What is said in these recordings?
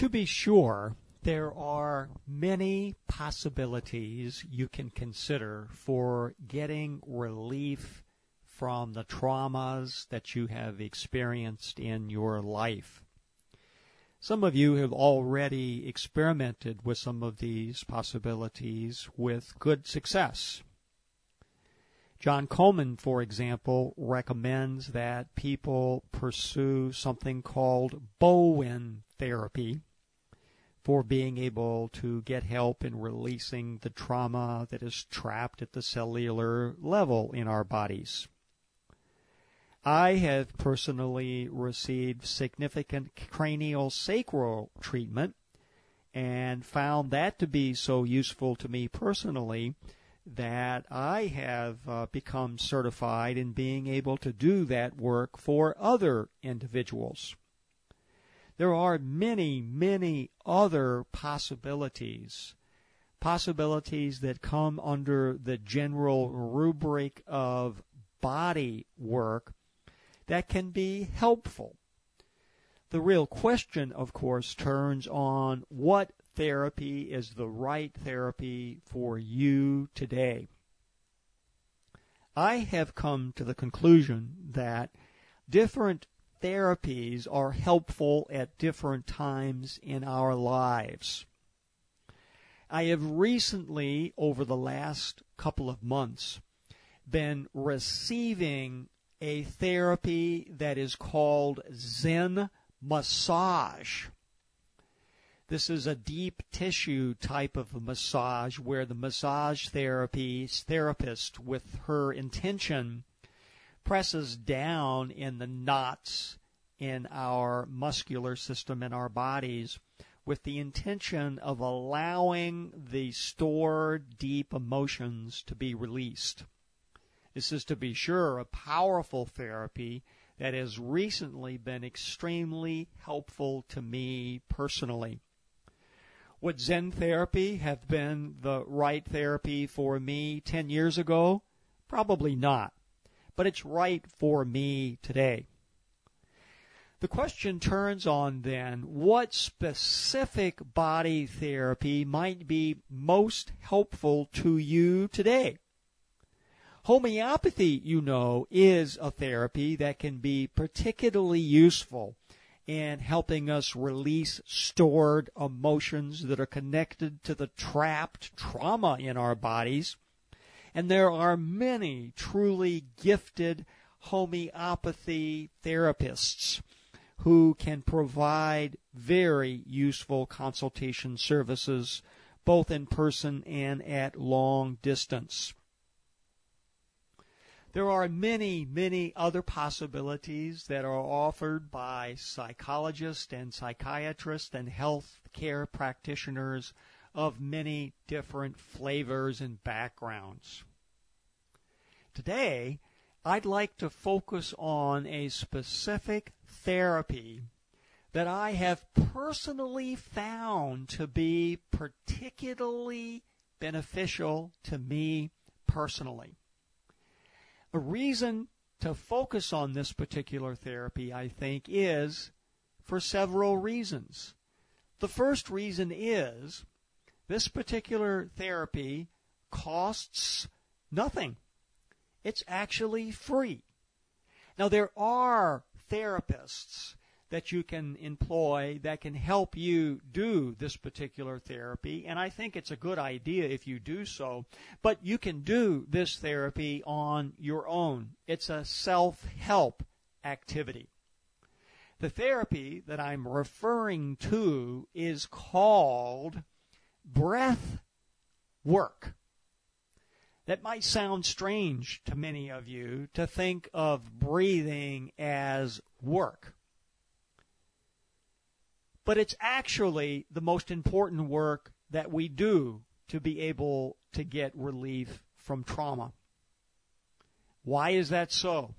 To be sure, there are many possibilities you can consider for getting relief from the traumas that you have experienced in your life. Some of you have already experimented with some of these possibilities with good success. John Coleman, for example, recommends that people pursue something called Bowen therapy for being able to get help in releasing the trauma that is trapped at the cellular level in our bodies. I have personally received significant craniosacral treatment and found that to be so useful to me personally that I have become certified in being able to do that work for other individuals. There are many, many other possibilities that come under the general rubric of body work that can be helpful. The real question, of course, turns on what therapy is the right therapy for you today. I have come to the conclusion that different therapies are helpful at different times in our lives. I have recently, over the last couple of months, been receiving a therapy that is called Zen massage. This is a deep tissue type of a massage where the massage therapist, with her intention, presses down in the knots in our muscular system in our bodies with the intention of allowing the stored deep emotions to be released. This is, to be sure, a powerful therapy that has recently been extremely helpful to me personally. Would Zen therapy have been the right therapy for me 10 years ago? Probably not. But it's right for me today. The question turns on then, what specific body therapy might be most helpful to you today? Homeopathy, you know, is a therapy that can be particularly useful in helping us release stored emotions that are connected to the trapped trauma in our bodies. And there are many truly gifted homeopathy therapists who can provide very useful consultation services, both in person and at long distance. There are many, many other possibilities that are offered by psychologists and psychiatrists and health care practitioners of many different flavors and backgrounds. Today, I'd like to focus on a specific therapy that I have personally found to be particularly beneficial to me personally. A reason to focus on this particular therapy, I think, is for several reasons. The first reason is this particular therapy costs nothing. It's actually free. Now, there are therapists that you can employ that can help you do this particular therapy, and I think it's a good idea if you do so, but you can do this therapy on your own. It's a self-help activity. The therapy that I'm referring to is called breath work. That might sound strange to many of you to think of breathing as work. But it's actually the most important work that we do to be able to get relief from trauma. Why is that so?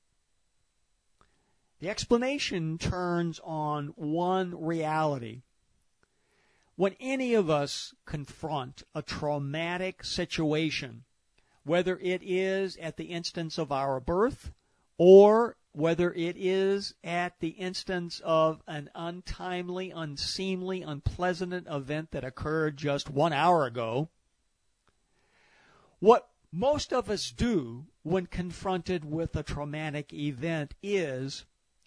The explanation turns on one reality. When any of us confront a traumatic situation, whether it is at the instance of our birth or whether it is at the instance of an untimely, unseemly, unpleasant event that occurred just 1 hour ago, what most of us do when confronted with a traumatic event is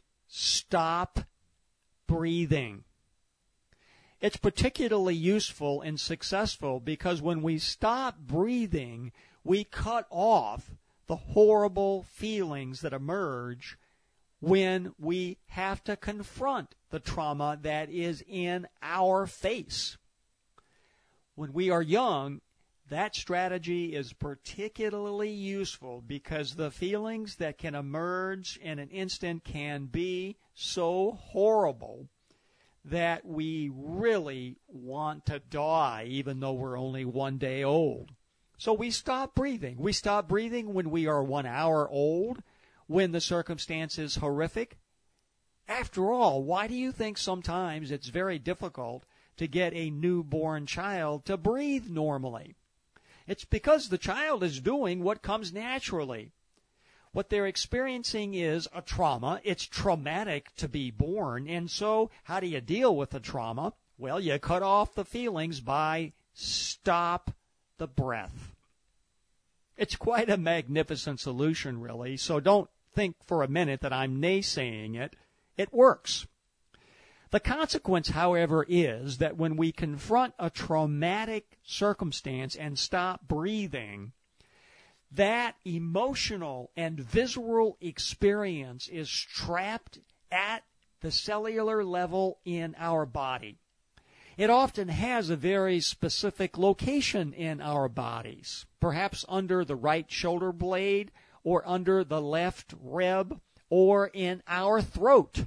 stop breathing. It's particularly useful and successful because when we stop breathing, we cut off the horrible feelings that emerge when we have to confront the trauma that is in our face. When we are young, that strategy is particularly useful because the feelings that can emerge in an instant can be so horrible that we really want to die even though we're only 1 day old. So we stop breathing. We stop breathing when we are 1 hour old, when the circumstance is horrific. After all, why do you think sometimes it's very difficult to get a newborn child to breathe normally? It's because the child is doing what comes naturally. What they're experiencing is a trauma. It's traumatic to be born. And so how do you deal with the trauma? Well, you cut off the feelings by stop the breath. It's quite a magnificent solution, really. So don't think for a minute that I'm naysaying it. It works. The consequence, however, is that when we confront a traumatic circumstance and stop breathing, that emotional and visceral experience is trapped at the cellular level in our body. It often has a very specific location in our bodies, perhaps under the right shoulder blade or under the left rib or in our throat.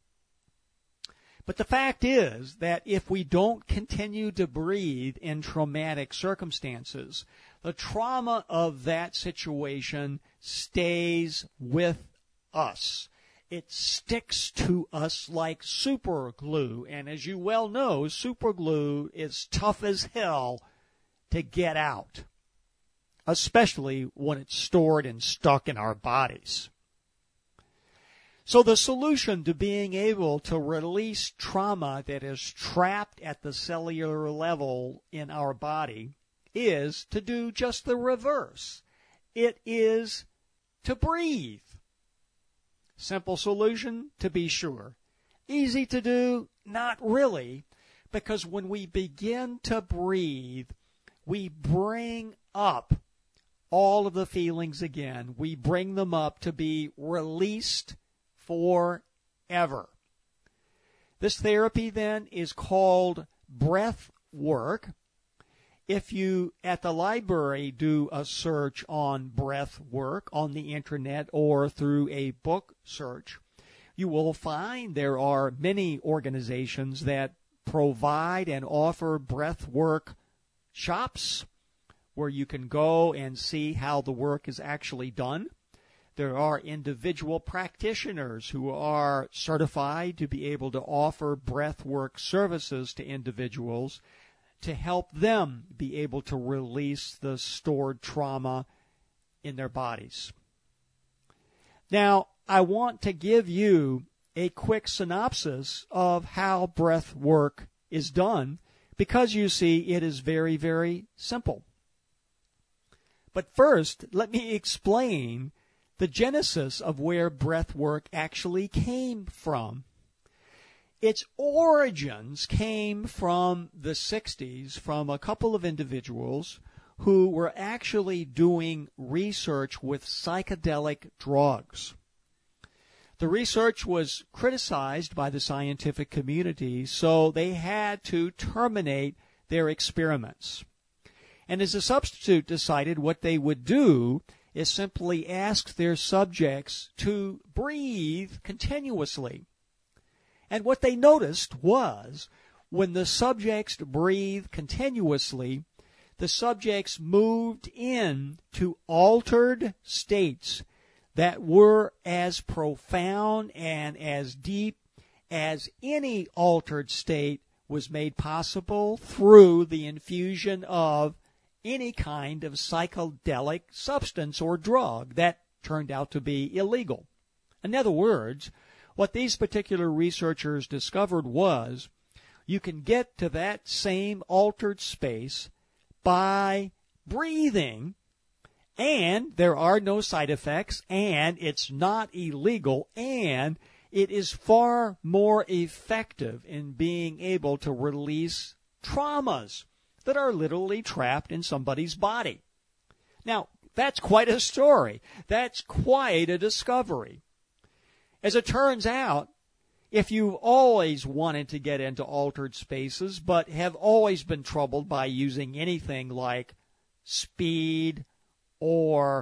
But the fact is that if we don't continue to breathe in traumatic circumstances, the trauma of that situation stays with us. It sticks to us like super glue. And as you well know, super glue is tough as hell to get out, especially when it's stored and stuck in our bodies. So the solution to being able to release trauma that is trapped at the cellular level in our body is to do just the reverse. It is to breathe. Simple solution, to be sure. Easy to do? Not really, because when we begin to breathe, we bring up all of the feelings again. We bring them up to be released forever. This therapy then is called breath work. If you at the library do a search on breath work on the internet or through a book search, you will find there are many organizations that provide and offer breath work shops where you can go and see how the work is actually done. There are individual practitioners who are certified to be able to offer breath work services to individuals to help them be able to release the stored trauma in their bodies. Now, I want to give you a quick synopsis of how breath work is done because, you see, it is very, very simple. But first, let me explain the genesis of where breath work actually came from. Its origins came from the 60s from a couple of individuals who were actually doing research with psychedelic drugs. The research was criticized by the scientific community, so they had to terminate their experiments. And as a substitute decided what they would do is simply ask their subjects to breathe continuously. And what they noticed was when the subjects breathed continuously, the subjects moved into altered states that were as profound and as deep as any altered state was made possible through the infusion of any kind of psychedelic substance or drug that turned out to be illegal. In other words, what these particular researchers discovered was you can get to that same altered space by breathing, and there are no side effects, and it's not illegal, and it is far more effective in being able to release traumas that are literally trapped in somebody's body. Now, that's quite a story. That's quite a discovery. As it turns out, if you've always wanted to get into altered spaces but have always been troubled by using anything like speed or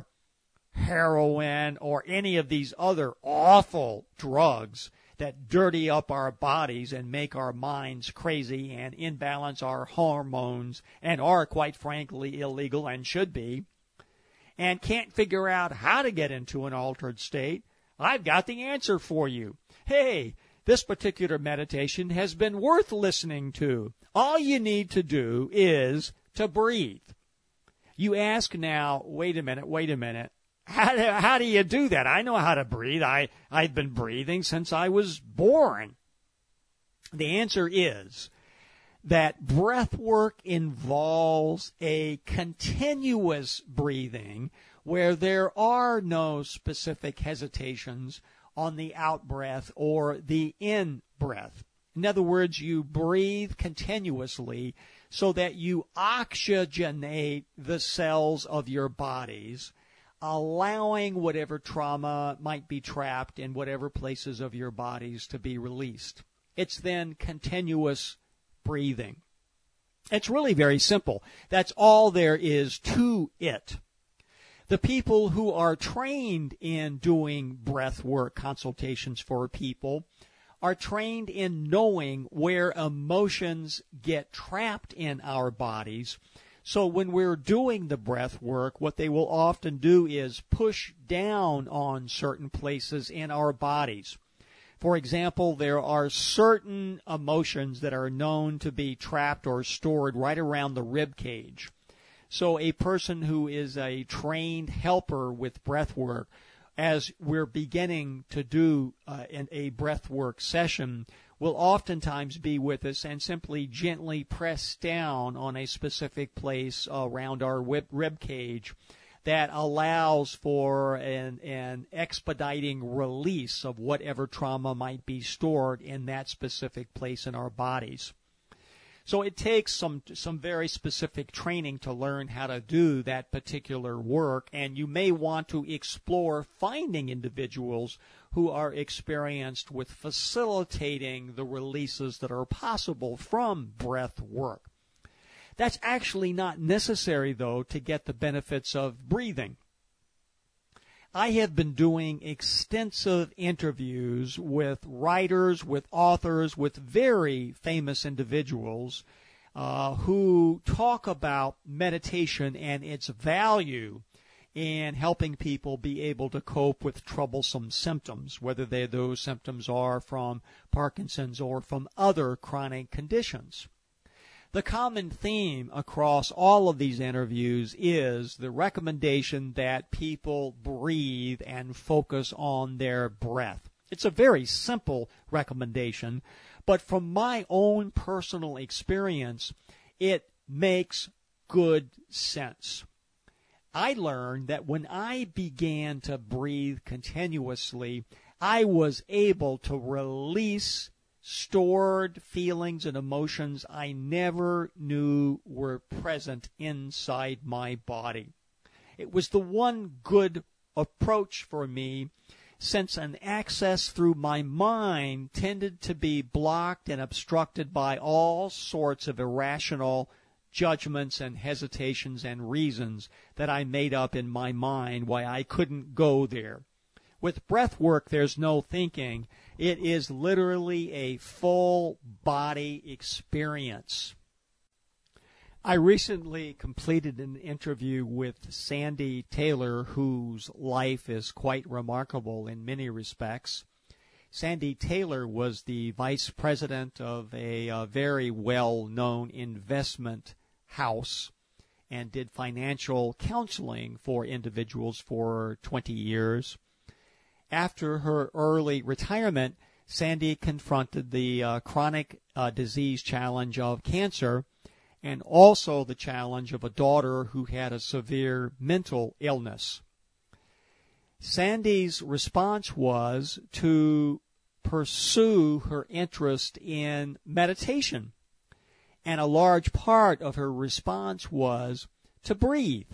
heroin or any of these other awful drugs that dirty up our bodies and make our minds crazy and imbalance our hormones and are, quite frankly, illegal and should be, and can't figure out how to get into an altered state, I've got the answer for you. Hey, this particular meditation has been worth listening to. All you need to do is to breathe. You ask now, wait a minute. How do you do that? I know how to breathe. I've been breathing since I was born. The answer is that breath work involves a continuous breathing where there are no specific hesitations on the out-breath or the in-breath. In other words, you breathe continuously so that you oxygenate the cells of your bodies, allowing whatever trauma might be trapped in whatever places of your bodies to be released. It's then continuous breathing. It's really very simple. That's all there is to it. The people who are trained in doing breath work consultations for people are trained in knowing where emotions get trapped in our bodies. So when we're doing the breath work, what they will often do is push down on certain places in our bodies. For example, there are certain emotions that are known to be trapped or stored right around the rib cage. So a person who is a trained helper with breath work, as we're beginning to do a breath work session, will oftentimes be with us and simply gently press down on a specific place around our rib cage that allows for an expediting release of whatever trauma might be stored in that specific place in our bodies. So it takes some very specific training to learn how to do that particular work, and you may want to explore finding individuals who are experienced with facilitating the releases that are possible from breath work. That's actually not necessary, though, to get the benefits of breathing. I have been doing extensive interviews with writers, with authors, with very famous individuals who talk about meditation and its value in helping people be able to cope with troublesome symptoms, whether those symptoms are from Parkinson's or from other chronic conditions. The common theme across all of these interviews is the recommendation that people breathe and focus on their breath. It's a very simple recommendation, but from my own personal experience, it makes good sense. I learned that when I began to breathe continuously, I was able to release stored feelings and emotions I never knew were present inside my body. It was the one good approach for me, since an access through my mind tended to be blocked and obstructed by all sorts of irrational judgments and hesitations and reasons that I made up in my mind why I couldn't go there. With breath work, there's no thinking. It is literally a full body experience. I recently completed an interview with Sandy Taylor, whose life is quite remarkable in many respects. Sandy Taylor was the vice president of a very well-known investment house and did financial counseling for individuals for 20 years. After her early retirement, Sandy confronted the chronic disease challenge of cancer and also the challenge of a daughter who had a severe mental illness. Sandy's response was to pursue her interest in meditation, and a large part of her response was to breathe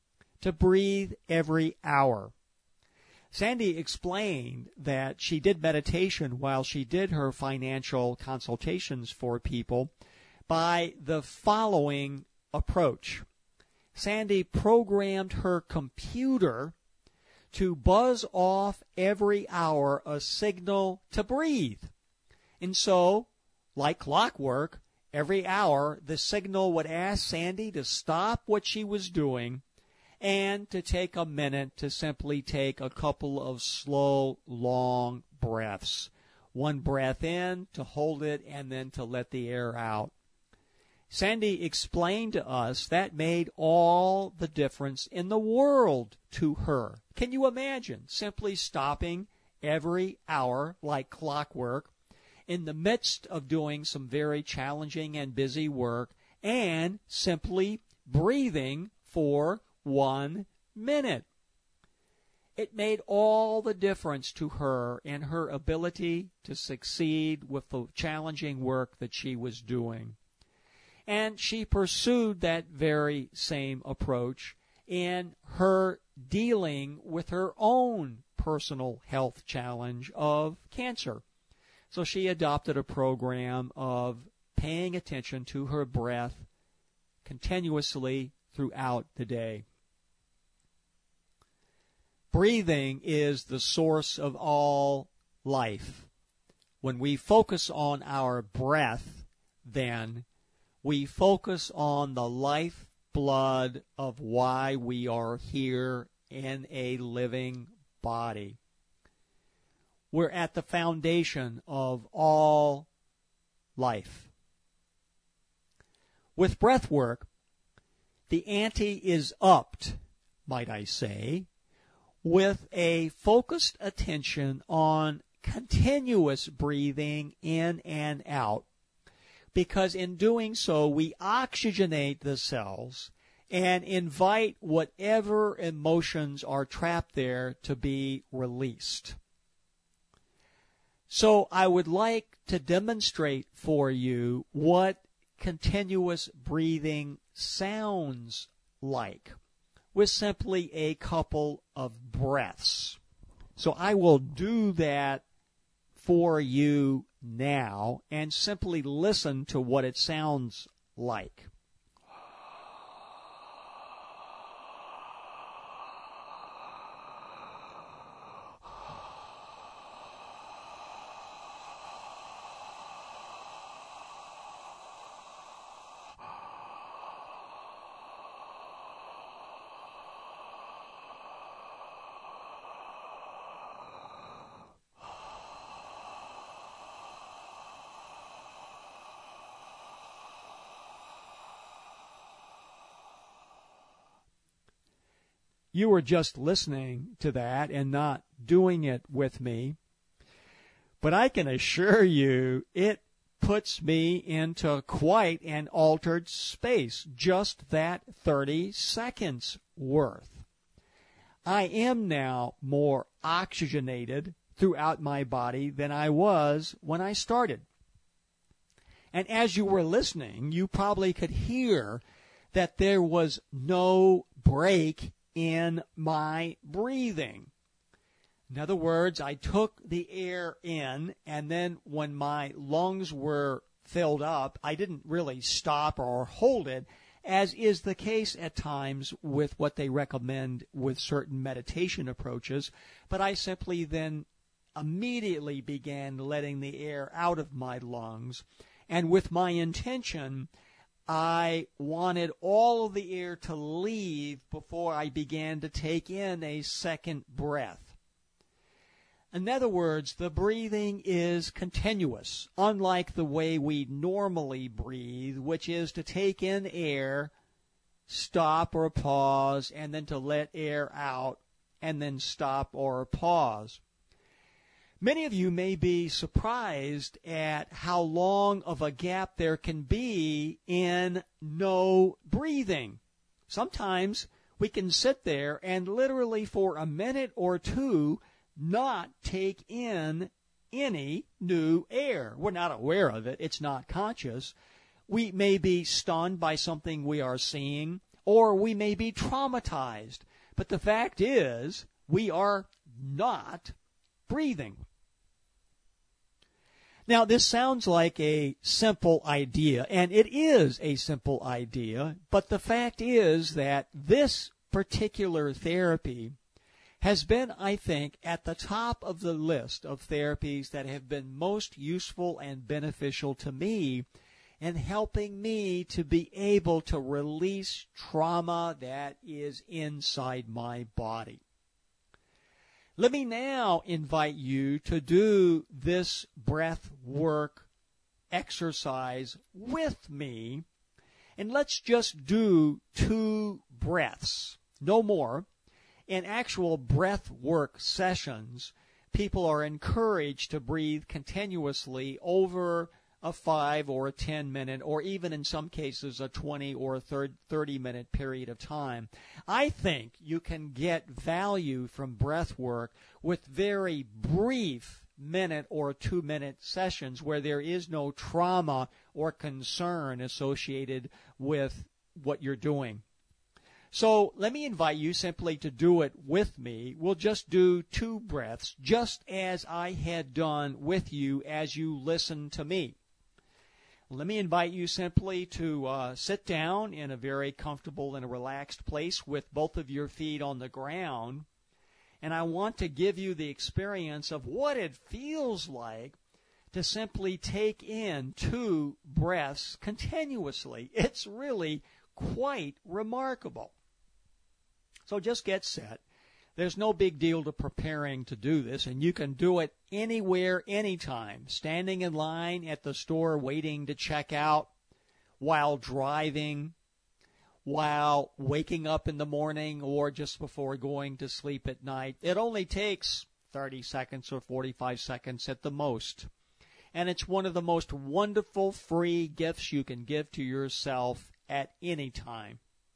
every hour. Sandy explained that she did meditation while she did her financial consultations for people by the following approach. Sandy programmed her computer to buzz off every hour a signal to breathe. And so, like clockwork, every hour the signal would ask Sandy to stop what she was doing and to take a minute to simply take a couple of slow, long breaths. One breath in, to hold it, and then to let the air out. Sandy explained to us that made all the difference in the world to her. Can you imagine simply stopping every hour like clockwork in the midst of doing some very challenging and busy work and simply breathing for 1 minute? It made all the difference to her in her ability to succeed with the challenging work that she was doing. And she pursued that very same approach in her dealing with her own personal health challenge of cancer. So she adopted a program of paying attention to her breath continuously throughout the day. Breathing is the source of all life. When we focus on our breath, then we focus on the lifeblood of why we are here in a living body. We're at the foundation of all life. With breath work, the ante is upped, might I say, with a focused attention on continuous breathing in and out, because in doing so we oxygenate the cells and invite whatever emotions are trapped there to be released. So I would like to demonstrate for you what continuous breathing sounds like with simply a couple of breaths. So I will do that for you now and simply listen to what it sounds like. You were just listening to that and not doing it with me. But I can assure you it puts me into quite an altered space, just that 30 seconds worth. I am now more oxygenated throughout my body than I was when I started. And as you were listening, you probably could hear that there was no break in my breathing. In other words, I took the air in, and then when my lungs were filled up, I didn't really stop or hold it, as is the case at times with what they recommend with certain meditation approaches, but I simply then immediately began letting the air out of my lungs, and with my intention, I wanted all of the air to leave before I began to take in a second breath. In other words, the breathing is continuous, unlike the way we normally breathe, which is to take in air, stop or pause, and then to let air out, and then stop or pause. Many of you may be surprised at how long of a gap there can be in no breathing. Sometimes we can sit there and literally for a minute or two not take in any new air. We're not aware of it. It's not conscious. We may be stunned by something we are seeing, or we may be traumatized. But the fact is, we are not breathing. Now, this sounds like a simple idea, and it is a simple idea, but the fact is that this particular therapy has been, I think, at the top of the list of therapies that have been most useful and beneficial to me in helping me to be able to release trauma that is inside my body. Let me now invite you to do this breath work exercise with me, and let's just do 2 breaths, no more. In actual breath work sessions, people are encouraged to breathe continuously over a 5 or a 10 minute, or even in some cases a 20 or a 30 minute period of time. I think you can get value from breath work with very brief minute or 2 minute sessions where there is no trauma or concern associated with what you're doing. So let me invite you simply to do it with me. We'll just do 2 breaths, just as I had done with you as you listen to me. Let me invite you simply to sit down in a very comfortable and relaxed place with both of your feet on the ground. And I want to give you the experience of what it feels like to simply take in 2 breaths continuously. It's really quite remarkable. So just get set. There's no big deal to preparing to do this, and you can do it anywhere, anytime, standing in line at the store waiting to check out, while driving, while waking up in the morning, or just before going to sleep at night. It only takes 30 seconds or 45 seconds at the most. And it's one of the most wonderful free gifts you can give to yourself at any time.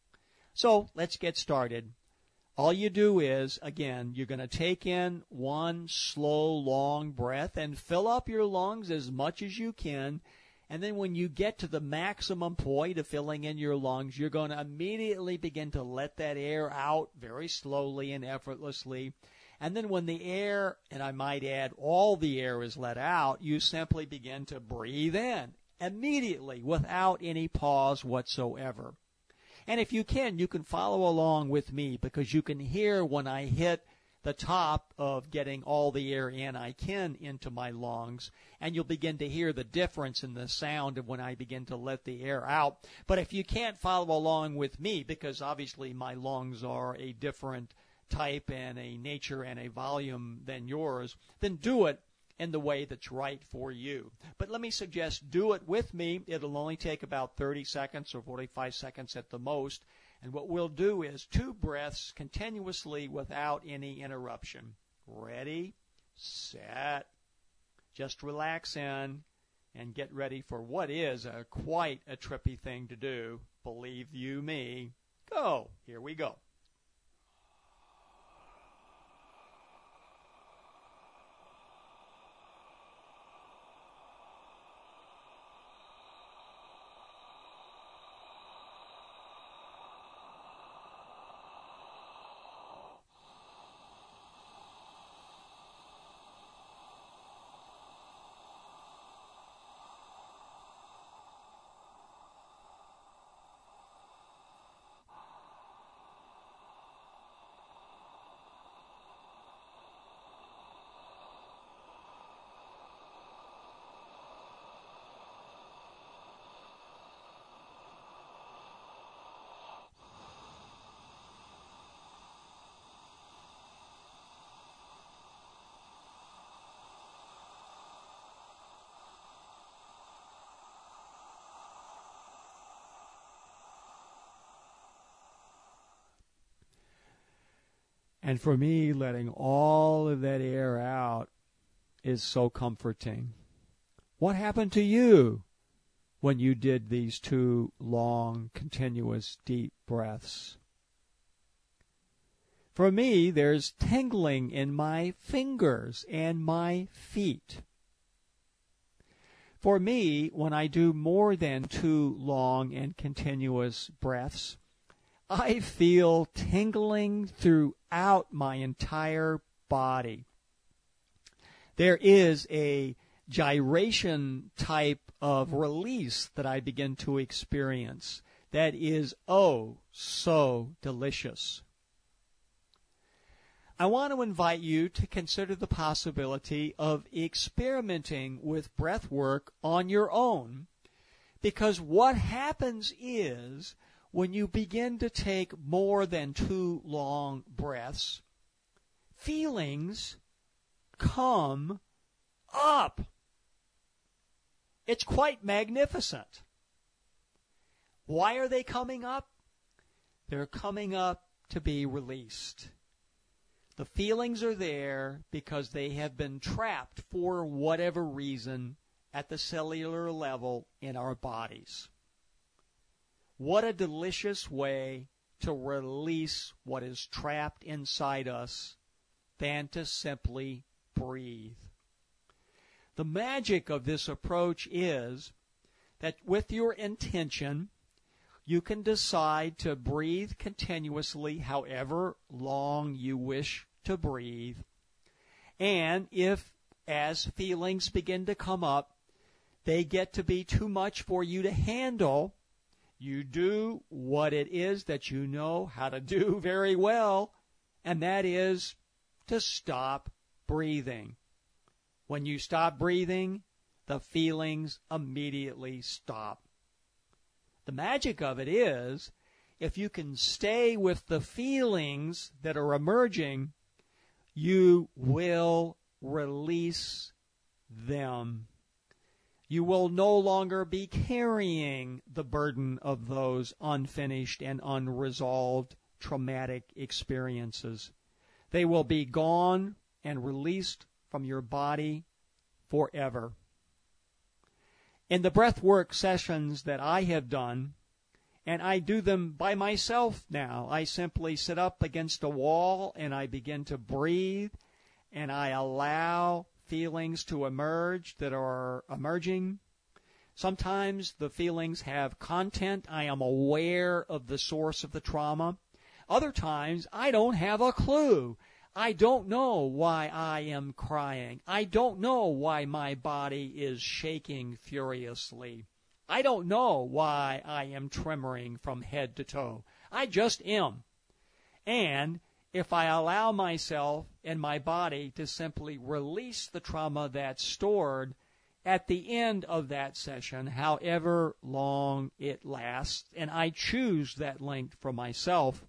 So let's get started. All you do is, again, you're going to take in 1 slow, long breath and fill up your lungs as much as you can. And then when you get to the maximum point of filling in your lungs, you're going to immediately begin to let that air out very slowly and effortlessly. And then when the air, and I might add all the air is let out, you simply begin to breathe in immediately without any pause whatsoever. And if you can follow along with me, because you can hear when I hit the top of getting all the air in I can into my lungs, and you'll begin to hear the difference in the sound of when I begin to let the air out. But if you can't follow along with me, because obviously my lungs are a different type and a nature and a volume than yours, then do it in the way that's right for you. But let me suggest do it with me. It'll only take about 30 seconds or 45 seconds at the most. And what we'll do is 2 breaths continuously without any interruption. Ready, set. Just relax in and get ready for what is quite a trippy thing to do. Believe you me. Go. Here we go. And for me, letting all of that air out is so comforting. What happened to you when you did these 2 long, continuous, deep breaths? For me, there's tingling in my fingers and my feet. For me, when I do more than 2 long and continuous breaths, I feel tingling throughout my entire body. There is a gyration type of release that I begin to experience that is oh so delicious. I want to invite you to consider the possibility of experimenting with breath work on your own, because what happens is when you begin to take more than 2 long breaths, feelings come up. It's quite magnificent. Why are they coming up? They're coming up to be released. The feelings are there because they have been trapped for whatever reason at the cellular level in our bodies. What a delicious way to release what is trapped inside us than to simply breathe. The magic of this approach is that with your intention, you can decide to breathe continuously however long you wish to breathe. And if, as feelings begin to come up, they get to be too much for you to handle, you do what it is that you know how to do very well, and that is to stop breathing. When you stop breathing, the feelings immediately stop. The magic of it is, if you can stay with the feelings that are emerging, you will release them. You will no longer be carrying the burden of those unfinished and unresolved traumatic experiences. They will be gone and released from your body forever. In the breathwork sessions that I have done, and I do them by myself now, I simply sit up against a wall and I begin to breathe, and I allow feelings to emerge that are emerging. Sometimes the feelings have content. I am aware of the source of the trauma. Other times I don't have a clue. I don't know why I am crying. I don't know why my body is shaking furiously. I don't know why I am tremoring from head to toe. I just am. And if I allow myself and my body to simply release the trauma that's stored at the end of that session, however long it lasts, and I choose that length for myself,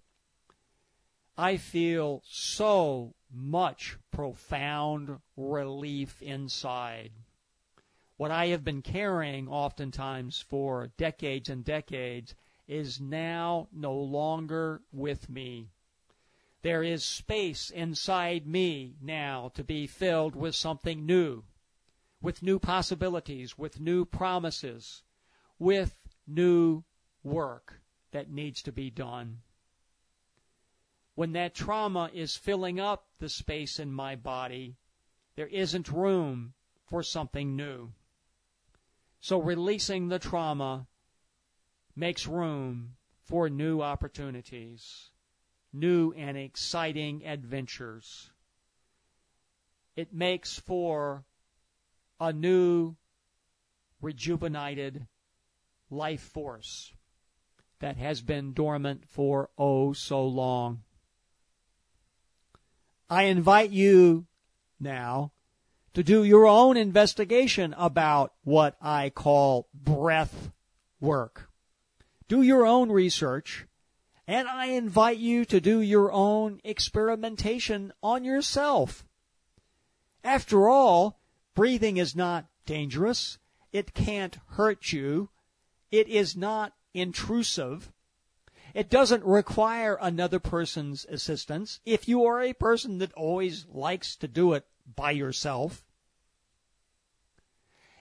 I feel so much profound relief inside. What I have been carrying oftentimes for decades and decades is now no longer with me. There is space inside me now to be filled with something new, with new possibilities, with new promises, with new work that needs to be done. When that trauma is filling up the space in my body, there isn't room for something new. So releasing the trauma makes room for new opportunities, new and exciting adventures. It makes for a new, rejuvenated life force that has been dormant for oh so long. I invite you now to do your own investigation about what I call breath work. Do your own research, and I invite you to do your own experimentation on yourself. After all, breathing is not dangerous. It can't hurt you. It is not intrusive. It doesn't require another person's assistance. If you are a person that always likes to do it by yourself,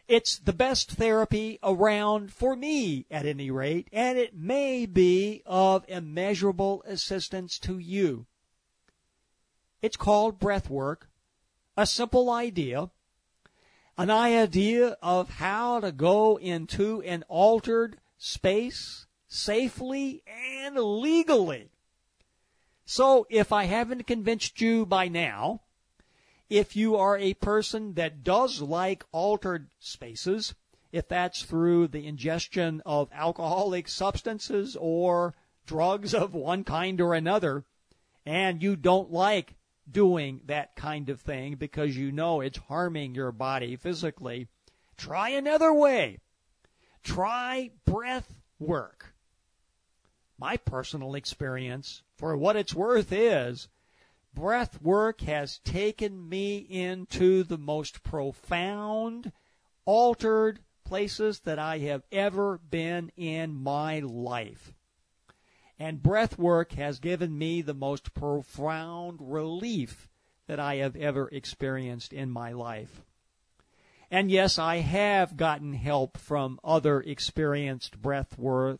It's the best therapy around for me, at any rate, and it may be of immeasurable assistance to you. It's called breath work, a simple idea, an idea of how to go into an altered space safely and legally. So if I haven't convinced you by now, if you are a person that does like altered spaces, if that's through the ingestion of alcoholic substances or drugs of one kind or another, and you don't like doing that kind of thing because you know it's harming your body physically, try another way. Try breath work. My personal experience, for what it's worth, is breath work has taken me into the most profound, altered places that I have ever been in my life. And breath work has given me the most profound relief that I have ever experienced in my life. And yes, I have gotten help from other experienced breath work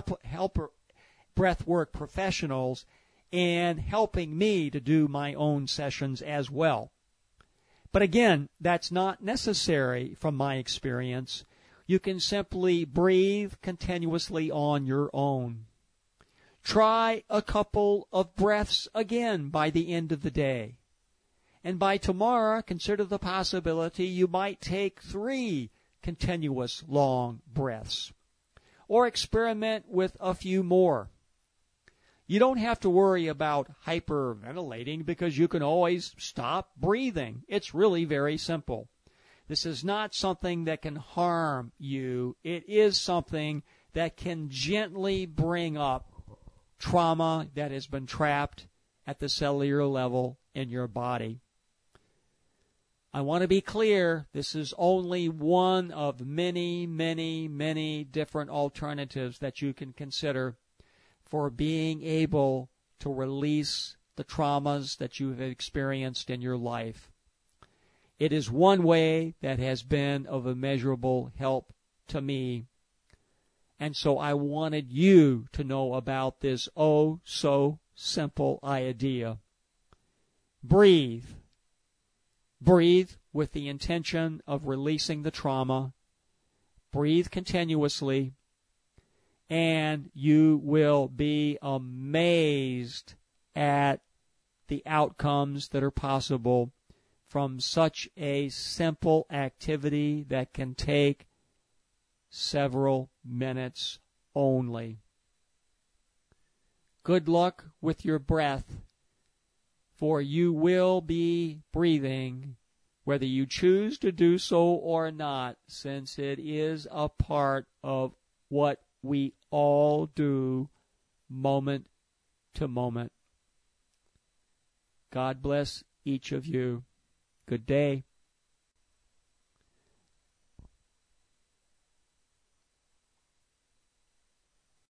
professionals in helping me to do my own sessions as well. But again, that's not necessary from my experience. You can simply breathe continuously on your own. Try a couple of breaths again by the end of the day. And by tomorrow, consider the possibility you might take 3 continuous long breaths. Or experiment with a few more. You don't have to worry about hyperventilating because you can always stop breathing. It's really very simple. This is not something that can harm you. It is something that can gently bring up trauma that has been trapped at the cellular level in your body. I want to be clear, this is only one of many, many, many different alternatives that you can consider for being able to release the traumas that you have experienced in your life. It is one way that has been of immeasurable help to me. And so I wanted you to know about this oh so simple idea. Breathe. Breathe with the intention of releasing the trauma. Breathe continuously. And you will be amazed at the outcomes that are possible from such a simple activity that can take several minutes only. Good luck with your breath, for you will be breathing, whether you choose to do so or not, since it is a part of what we all do moment to moment. God bless each of you. Good day.